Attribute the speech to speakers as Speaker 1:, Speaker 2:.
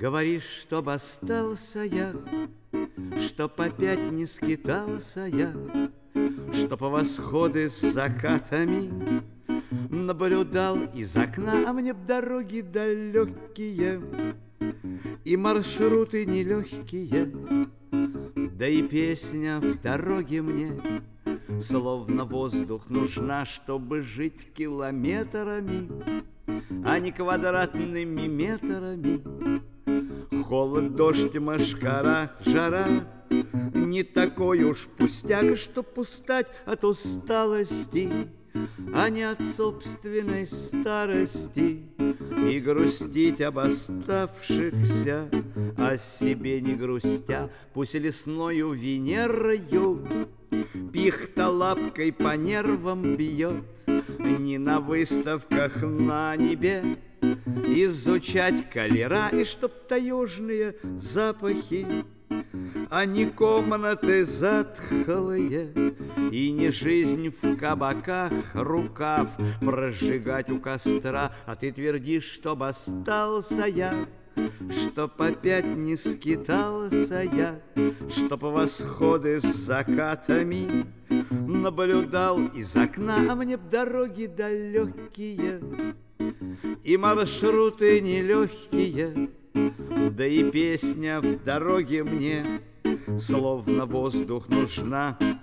Speaker 1: Говоришь, чтоб остался я, чтоб опять не скитался я, что по восходы с закатами наблюдал из окна, а мне б дороги далекие и маршруты нелегкие, да и песня в дороге мне словно воздух нужна, чтобы жить километрами, а не квадратными метрами. Холод, дождь, мошкара, жара не такой уж пустяк, чтоб устать от усталости, а не от собственной старости, и грустить об оставшихся, о себе не грустя. Пусть лесною Венерою пихта лапкой по нервам бьет, не на выставках на небе изучать калера, и чтоб таежные запахи, а не комнаты затхлые, и не жизнь в кабаках, рукав прожигать у костра. А ты твердишь, чтоб остался я, чтоб опять не скитался я, чтоб восходы с закатами наблюдал из окна, а мне б дороги далекие и маршруты нелегкие, да и песня в дороге мне словно воздух нужна.